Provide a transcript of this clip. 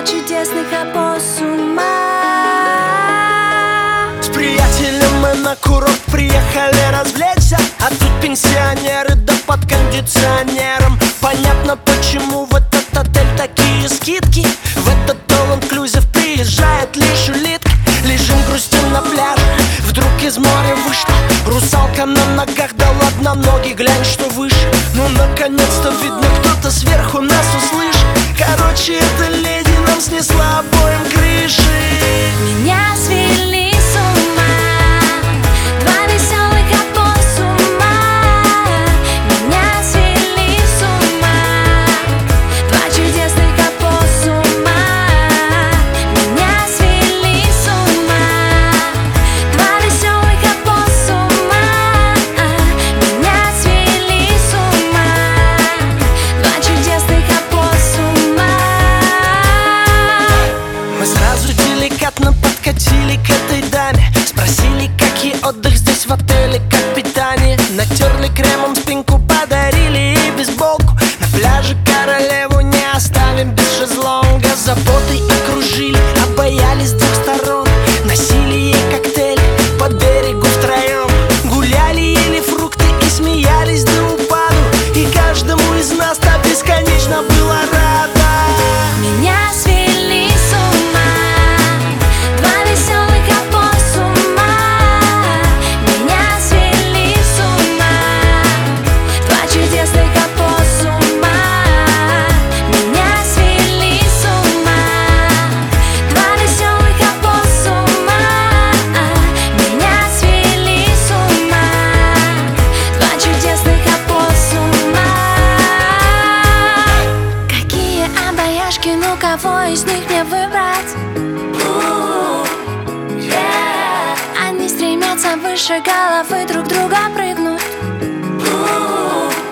чудесных опоссума. С приятелем мы на курорт приехали развлечься, а тут пенсионеры да под кондиционером. Понятно, почему в этот отель такие скидки. В этот all-inclusive приезжает лишь улитки. Лежим, грустим на пляже, вдруг из моря вышла русалка на ногах. Да ладно, ноги, глянь, что выше. Ну, наконец-то, видно, кто-то сверху нас услышит. Короче, эта леди нам снесла обоим крыши. Меня свели с ума два веселых опоссума. Меня свели с ума два чудесных опоссума. Меня свели с ума два веселых опоссума. Меня свели с ума два чудесных опоссума. Мы сразу деликатно подкатили к этой даме, спросили, как ей отдых здесь в отеле, как питание. Натерли кремом спинку, подарили ей бейсболку. На пляже королеву не оставим без шезлонга. Заботой окружили, обаялись с двух сторон. Носили ей коктейли по берегу втроем. Гуляли, ели фрукты и смеялись до упаду. И каждому из нас та бесконечно была рада. Меня свели с ума два веселых опоссума. Меня свели с ума два чудесных опоссума. Меня свели с ума два веселых опоссума. Меня свели с ума два чудесных опоссума. Какие обаяшки, ну кого из них мне выбрать? Они стремятся выше головы друг друга прыгнуть.